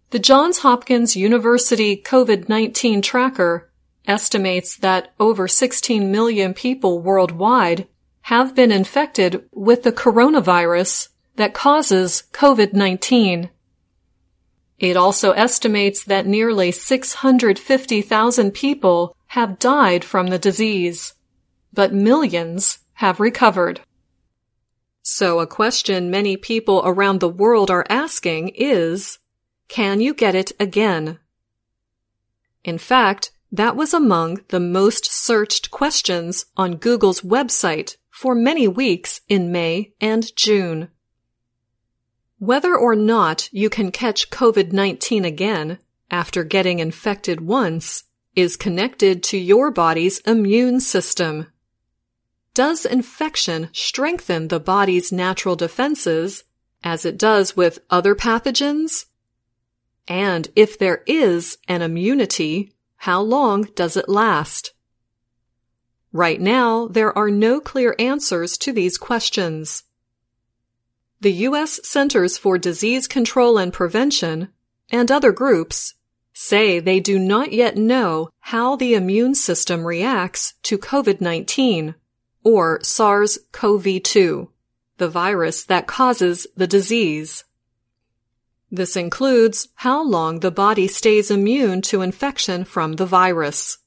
The Johns Hopkins University COVID-19 tracker estimates that over 16 million people worldwide have been infected with the coronavirus that causes COVID-19. It also estimates that nearly 650,000 people have died from the disease, but millions have recovered. So a question many people around the world are asking is, can you get it again? In fact, that was among the most searched questions on Google's website for many weeks in May and June. Whether or not you can catch COVID-19 again after getting infected once is connected to your body's immune system. Does infection strengthen the body's natural defenses as it does with other pathogens? And if there is an immunity, how long does it last? Right now, there are no clear answers to these questions. The U.S. Centers for Disease Control and Prevention and other groups say they do not yet know how the immune system reacts to COVID-19 or SARS-CoV-2, the virus that causes the disease. This includes how long the body stays immune to infection from the virus.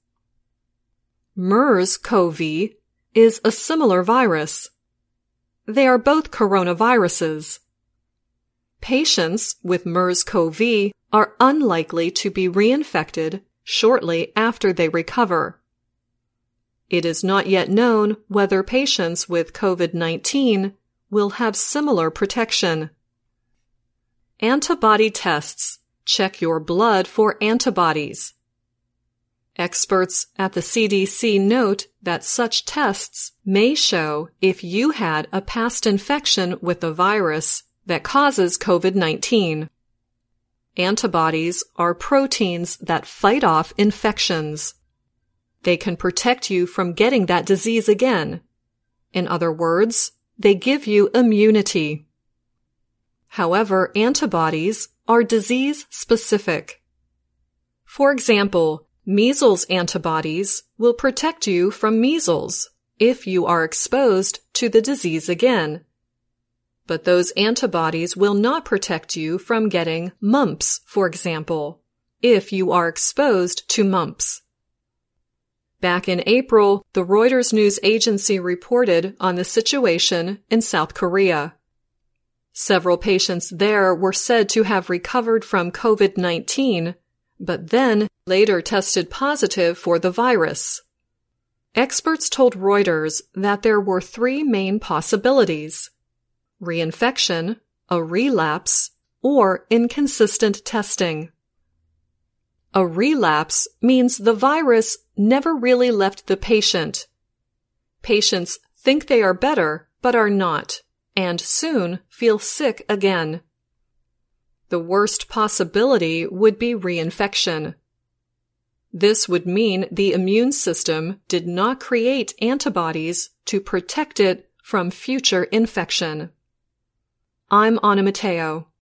MERS-CoV is a similar virus. They are both coronaviruses. Patients with MERS-CoV are unlikely to be reinfected shortly after they recover. It is not yet known whether patients with COVID-19 will have similar protection. Antibody tests check your blood for antibodies. Experts at the CDC note that such tests may show if you had a past infection with the virus that causes COVID-19. Antibodies are proteins that fight off infections. They can protect you from getting that disease again. In other words, they give you immunity. However, antibodies are disease-specific. For example, measles antibodies will protect you from measles if you are exposed to the disease again. But those antibodies will not protect you from getting mumps, for example, if you are exposed to mumps. Back in April, the Reuters news agency reported on the situation in South Korea. Several patients there were said to have recovered from COVID-19, but then later tested positive for the virus. Experts told Reuters that there were three main possibilities: reinfection, a relapse, or inconsistent testing. A relapse means the virus never really left the patient. Patients think they are better, but are not, and soon feel sick again. The worst possibility would be reinfection. This would mean the immune system did not create antibodies to protect it from future infection. I'm Anna Matteo.